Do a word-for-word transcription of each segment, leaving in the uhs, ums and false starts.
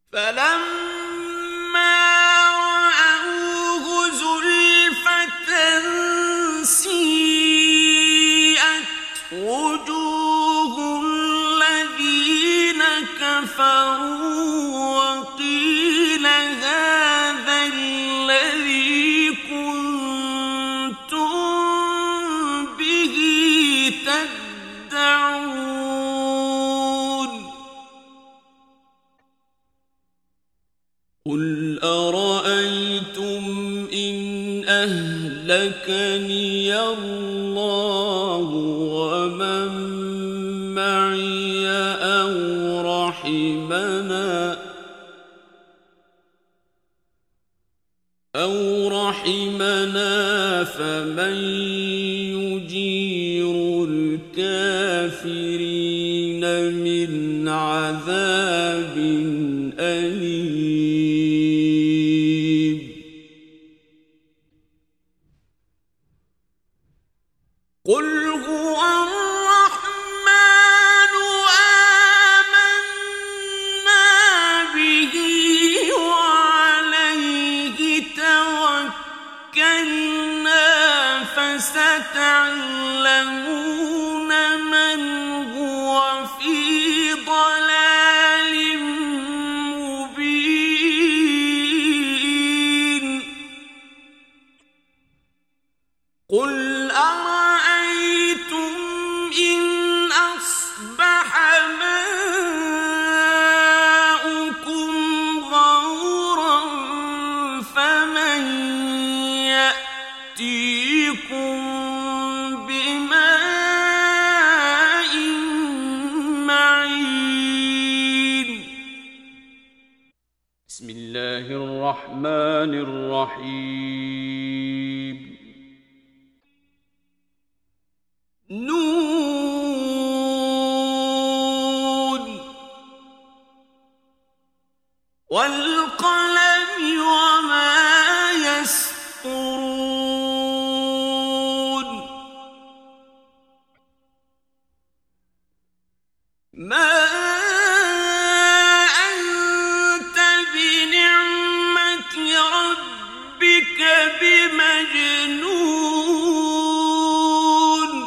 فلما رأوه زلفة سيئت وجوه الذين كفروا وقيل هذا الذي كنتم به تدعون قل أرأيتم إن أهلكني الله ومن معي أو رحمنا أو رحمنا فمن يجير الكافرين من عذاب أليم قل هو الرحمن آمنا به وعليه توكلنا فستعلمون من هو في ضلال مبين قل أرأيتم إن أصبح ماؤكم غورا فمن يأتيكم بماء معين بسم الله الرحمن الرحيم نون والقلم وما يسطرون ما أنت بنعمة ربك بمجنون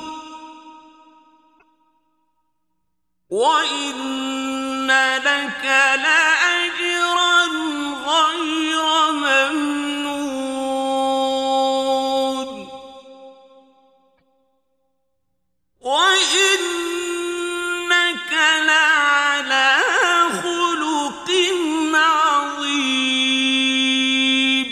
وإن لك لأجرا غير ممنون وإنك لعلى خلق عظيم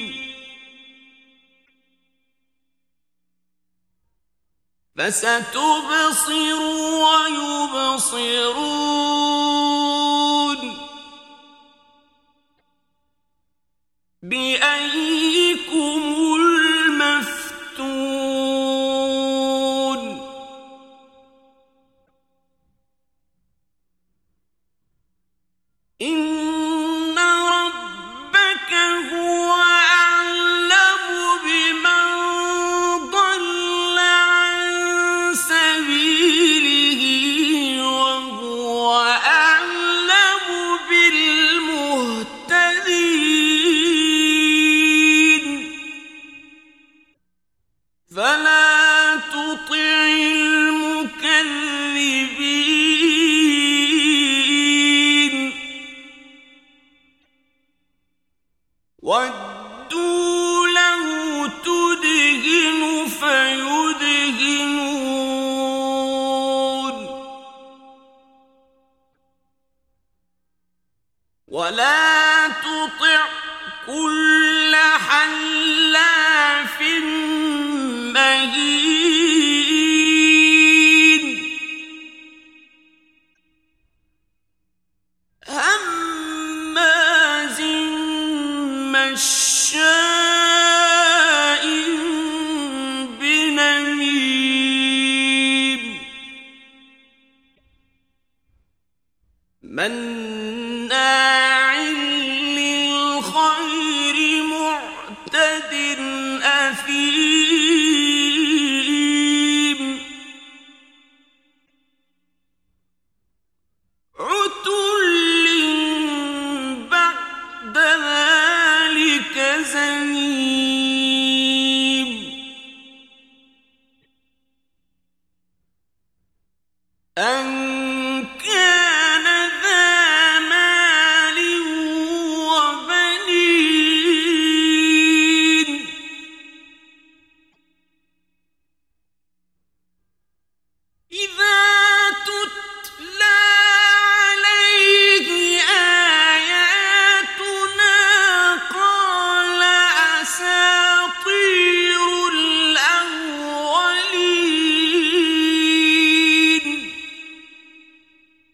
فستبصر ويبصرون بأيكم المفتون إن ربك هو أعلم بمن ضل عن سبيله وهو أعلم بالمهتدين فلا تطع المكذبين ودوا له تدهن فيدهنون ولا تطع كل حلاف مهين هماز مشاء بنميم مناع للخير معتد أثيم عتل بعد أن